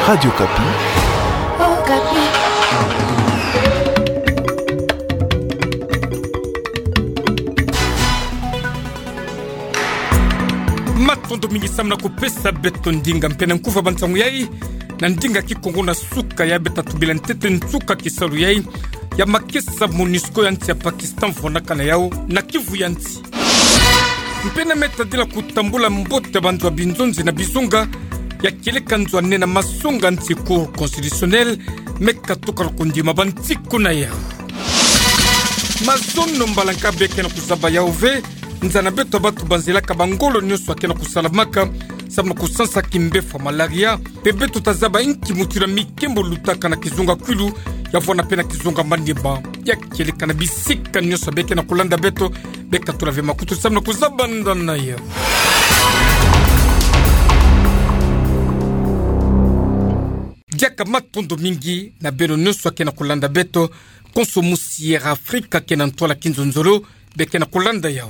Radio Kapi. Oh, Kapi. Matondo mingi samna kupesa beto ndinga mpena nkufa bantangu yai na ndinga kikongo na suka ya beta tubila ntete ntuka kisalu yai ya makesa MONUSCO yanti ya Pakistan vonaka na yao na Kivu yanti mpena meta dila kutambula mbote bandu wa binzonzi na bizunga ya keleka nzwa nena masonga nti cour constitutionnel meka toka kundima bantiku na yao mazono mbalanka beke na kuzaba yao ve nzana beto batu banzela kabangolo nyoso akena kusalamaka sabno kusansa kimbefa malaria bebe tutazaba inki mutira mikembo lutaka na kizunga kwilu yavona pena kizunga mandeba ya keleka na bisika nyoso beke na kulanda beto beka tulave makutu sabno kuzaba ndana ya diaka matondo mingi na beno nyoso akena kulanda beto konsomu Sierra Afrika kena ntola kinzonzolo beke na kulanda yao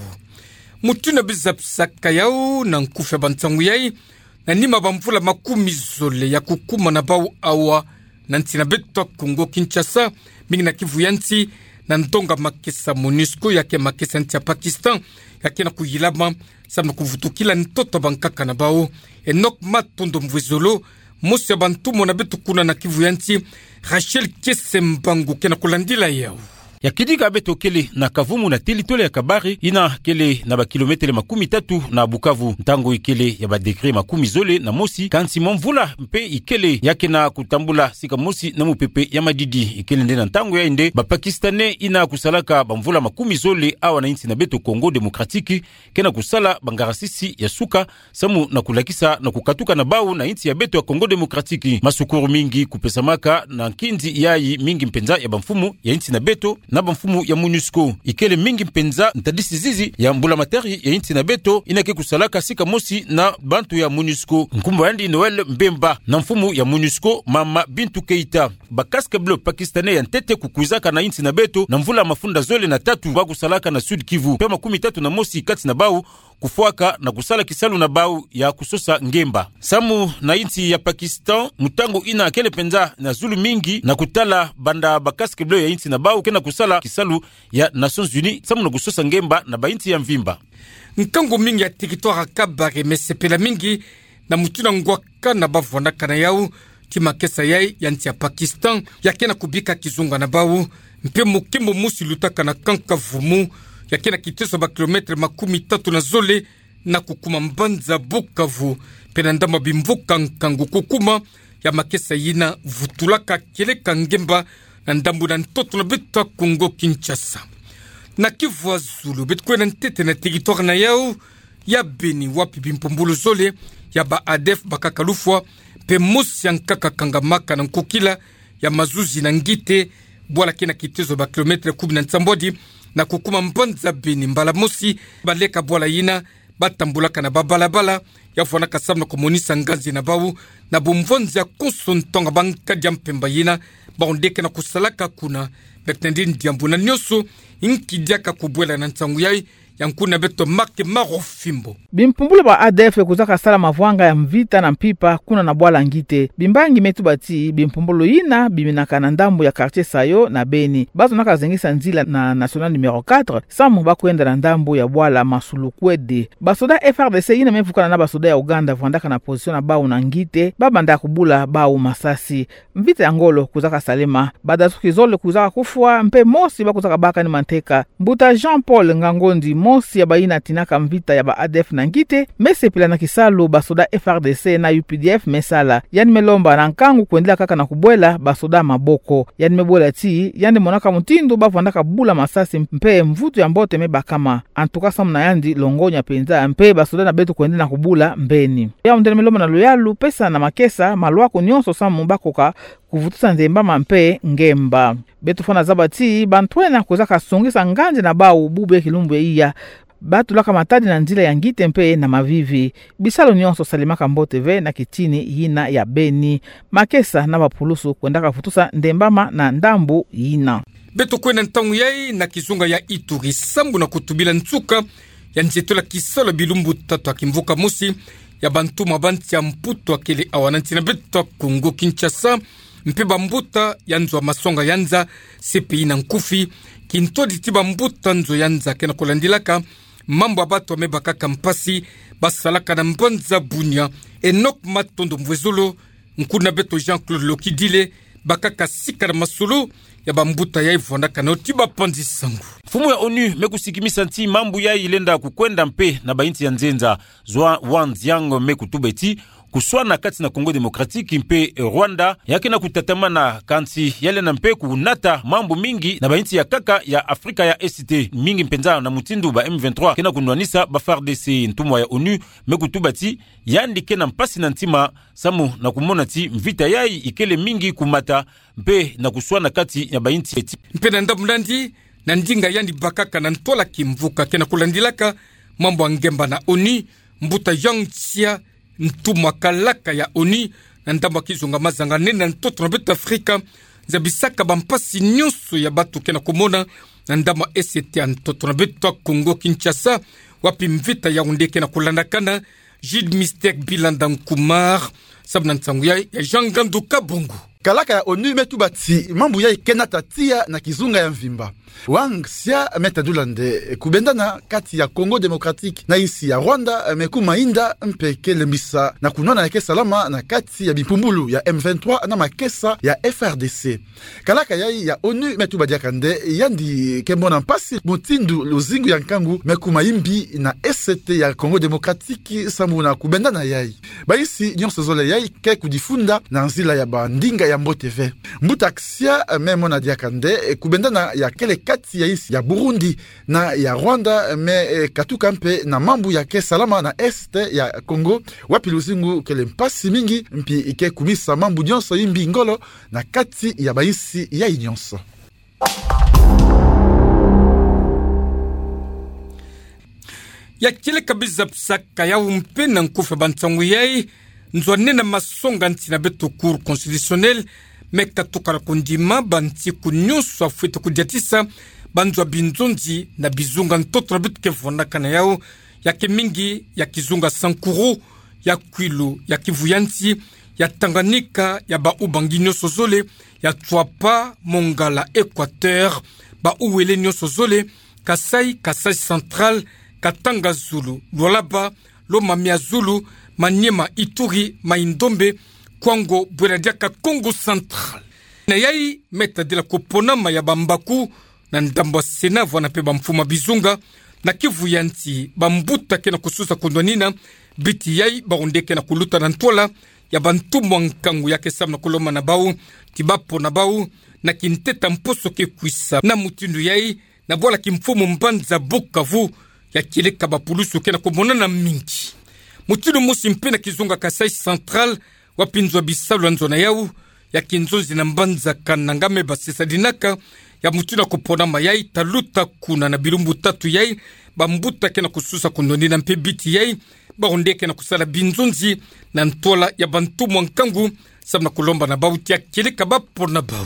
mutuna bizapsaka yao na nkufe bantangu yai na nima bamvula makumi zole ya kukuma na bau awa na ntina beto Kongo Kinshasa mingi na Kivu yanti na ndonga makesa MONUSCO yake makesa nti ya Pakistan yake na kuyilama sabna kuvutukila ntoto bankaka na bau Enok Matondo Mvwezolo mosi ya bantumo na beto kuna na Kivu yanti Rachel Kese Mbangu kena kulandila yao ya kidika beto kele na Kavumu na Telitole ya Kabari ina kele na ba kilometre makumi tatu na Bukavu ntango ikele ya ba dekre makumi zole na mosi kansi mvula mpe ikele yake na kutambula sika mosi na mupepe ya madidi ikele ndena ntango ya inde ba Pakistane ina kusalaka ba mvula makumi zole awa na inti na beto Kongo Demokratiki kena kusala bangarasisi ya suka samu na kulakisa na kukatuka na bau na inti ya beto ya Kongo Demokratiki masukuru mingi kupesamaka na kindi yai mingi mpenza ya bamfumu ya inti na beto na bamfumu ya MONUSCO ikele mingi mpenza ntadisi zizi ya mbula materi ya inti na beto inake kusalaka sika mosi na bantu ya MONUSCO nkumba yandi Noel Mbemba na mfumu ya MONUSCO Mama Bintu Keita bakaske bleu Pakistane ya ntete kukuizaka na inti na beto na mvula mafunda zole na tatu bakusalaka na Sud Kivu pema 13 na mosi kati na bau kufuaka na kusala kisalu na bau ya kusosa ngemba samu na inti ya Pakistan mutango ina kele penza na zulu mingi na kutala banda bakaske bleu ya inti na bau kena kusala kisalu ya Nations Unies samu na kusosa ngemba na bainti ya mvimba nkango mingi ya territoire Kabare mesepela mingi na mutuna ngwaka na bavonaka na yao kimakesa yai ya nti ya Pakistan yakena kubika kizunga na bau mpe mukembo musi lutaka na Kankavumu yakena kiteso ba kilometre makumi tatu na zole na kukuma mbanza Bukavu pena ndama bimvuka nkangu kukuma ya makesa yina vutulaka keleka ngemba na ndambu na ntoto na beto Kongo Kinshasa na Kivu Zulu betu kwena ntete na territoire na yao ya Beni wapi bimpombulu zole ya ba ADF bakakalufwa pe mosi yankaka kangamaka na nkukila ya mazuzi na ngite bwala kena kitezo ba kilometre 10 na nsambodi na kukuma mbanza Beni mbala mosi baleka bwala yina batambulaka na babalabala yafwana kasamna komonisa ngazi na bau na bomvonzi ya konsontonga bankadi ya mpemba yina baondeke na kusalaka kuna bektendi ndiambu na nyoso inkidiaka kubwela na ntangu yai yankuna beto Marke Marofimbo bimpumbula ba ADF kuzaka sala mavwanga ya mvita na mpipa kuna na bwala ngite bimbangi metu bati bimpumbulu yina biminaka na ndambu ya quartier Sayo na Beni bazo naka zengisa nzila na national numero 4 samu bakwenda na ndambu ya bwala Masulukwede basoda FRDC yina mevukana na basoda ya Uganda vandaka na position na bau na ngite babanda kubula bau masasi mvita ya ngolo kuzaka salema badasuki zole kuzaka kufua mpe mosi bakuzaka baka ni manteka mbuta Jean Paul Ngangondi mosi ya baina tinaka mvita ya ba ADF na ngite mesepila na kisalu basoda FRDC na UPDF mesala yani melomba na nkangu kuendela kaka na kubwela basoda maboko yani mebwela ti yani monaka mutindo bavandaka bula masasi mpe mvutu ya mbote mebakama antuka samu na yandi longonya penza mpe basoda na betu kuendela na kubula mbeni ya ndele melomba na loyalu pesa na makesa malwako nyonso samu bakoka kuvutusa nzemba mampe ngemba betu fana zabati bantwena kuzaka songisa nganje na bau bube kilumbu iya batu laka matadi na nzila ya ngite mpe na mavivi bisalo nyonso salimaka mbote ve na kitini yina ya Beni makesa na bapulusu kwendaka futusa ndembama na ndambu yina betu kwena ntangu yai na kizunga ya Ituri sambu na kutubila ntuka ya nzeto la kisalo bilumbu tatu akimvuka mosi ya bantu mabanti ya mputo akele awananti na beto Kongo Kinshasa mpe bambuta yanzo masonga yanza CPI na nkufi kintodi ti bambuta nzo yanza kena kolandilaka mambo abato amebaka kampasi basalaka na mbanza bunya Enoch Matondo Mvwezolo nkuna beto Jean-Claude Lokidile bakaka sika na masolo ya bambuta ya ivondaka na otiba panzi sangu. Fumu ya ONU mekusikimisa nti mambu ya ilenda kukwenda mpe na bainti ya nzenza Zwa Wanziang mekutubeti kuswana kati na Kongo Demokratiki mpe Rwanda yake na kutatamana kanti yale na mpe kunata mambo mingi na bainti ya kaka ya Afrika ya ST mingi mpenza na mutindu ba M23 kena kunwanisa ba FARDC. Ntumwa ya ONU mekutubati yandike na mpasi na ntima samu na kumona ti mvita yai ikele mingi kumata mpe na kuswana kati ya bainti eti mpe na ndamulandi na ndinga yandi bakaka na ntola kimvuka kena kulandilaka mambo angemba na ONU mbuta Yangtsia ntumwa kalaka ya ONU na ndamba kizunga mazanga nena ntoto na beto Afrika zabisaka bampasi nyonso ya batu kena kumona na ndamba ST ntoto na beto Kongo Kinshasa wapi mvita ya undeke na kulandakana Jude Mystère Bilanda Nkumar sabna ntangu ya Jean Ganduka Bongo. Kalaka ya ONU metubati mambu ya ikena tatia na kizunga ya mvimba. Wang sia metadulande kubendana kati ya Kongo Demokratiki na isi ya Rwanda mekuma inda mpeke lembisa na kunona yake salama na kati ya bipumbulu ya M23 na makesa ya FRDC. Kalaka ya ONU metubadia kande yandi kembona mpasi mutindu luzingu ya nkangu mekuma imbi na ST ya Kongo Demokratiki sambu na kubendana yai. Baisi nyonso zole yai ke kudifunda na nzila ya bandinga ya Mbo TV. Mbutaksia memona diakande kubendana ya kele kati ya isi ya Burundi na ya Rwanda me katuka mpe na mambu ya ke salama na este ya Kongo wapi luzingu kele mpasi mingi mpi ike kumisa mambu nyonso imbi ngolo na kati ya baisi ya inyonso. Ya kile kabiza psaka ya umpe na nkufe bantangu yai nzwane na masonga nti na beto cour constitutionnel meka tukara kundima banti kunyusu afuite kudiatisa banzwa binzonzi na bizunga ntoto na beto kevona kana yao yake mingi ya kizunga Sankuru ya Kwilu ya Kivuyanti ya Tanganyika ya ba ubangi nyoso zole ya Twapa Mongala Equateur ba uwele nyoso zole Kasai Central Katanga Zulu Lualaba Lomamia Zulu Maniema Ituri Maindombe Kwango Bweradiaka Kongo Central na yai meta de la koponama ya bambaku na ndambo sena vwana pe bamfuma bizunga na Kivuyanti bambuta kena kususa kondonina biti yai baondeke na kuluta na ntola ya bantumwa nkangu yake sam na kuloma na bau tibapo na bau na kinteta mposo ke kuisa na mutindu yai na bola kimfumu mbanza Bukavu ya kileka bapulusu kena komona na mingi mutindu musi mpe na kizunga Kasai Central wapinzwa bisalu anzona yau ya kinzonzi na mbanza kanangame basisa dinaka ya mutina kupona mayai taluta kuna na bilumbu tatu yai bambuta kena kususa kundoni na mpe biti yai baondeke na kusala binzonzi na ntola ya bantumu nkangu sabna kulomba na bauti ya kileka bapo na bau.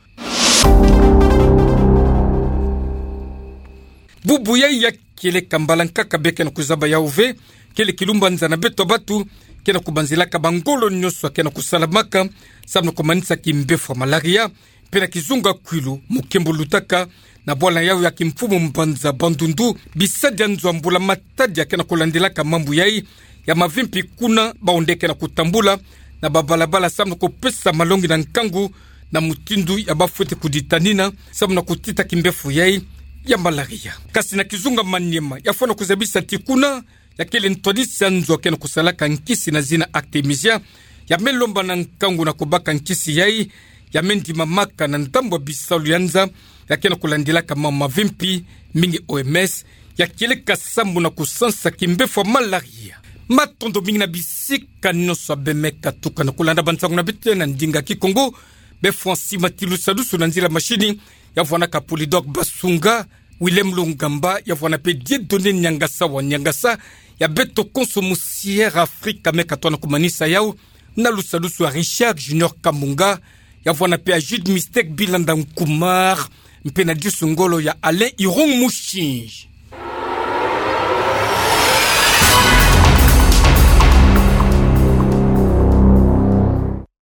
Bubu yai ya kileka mbalankaka beke na kuzaba ya uve kele kilumba nza na beto batu kena kubanzilaka bangolo nyoso kena kusalamaka sabna kumanisa kimbefu malaria pena kizunga Kwilu mukembo lutaka na bwala yao ya kimfumu mbanza bandundu bisadia nzwambula matadi kena kulandilaka mambu yai ya mavimpi kuna baondeke na kutambula na babalabala sabna kupesa malongi na nkangu na mutindu ya bafuete kuditanina sabna kutita kimbefu yai ya malaria kasi na kizunga Maniema yafona kuzabisa tikuna ya kele ntodisi ya nzwa kena kusalaka nkisi na zina Artemisia ya melomba na nkangu na kubaka nkisi yai ya mendi mamaka na ndambo bisalu yanza ya kena kulandilaka mama vimpi mingi OMS ya kele kasambu na kusansa kimbefu malaria matondo mingi na bisika nyoso abemeka tuka na kulanda bansangu na bitu na ndinga Kikongo be Francis Matilu Sadusu na nzila mashini ya vwana Kapulidok Basunga Willem Lungamba ya vwana pe Dieudonné Nyangasa wa Nyangasa ya beto Consommusière Afrika meka twana kumanisa yao na lusalusu ya Richard Junior Kamunga ya vwana pe Jude Mystère Bilanda Nkumar mpe na disungolo ya Alain Irong Mushinji.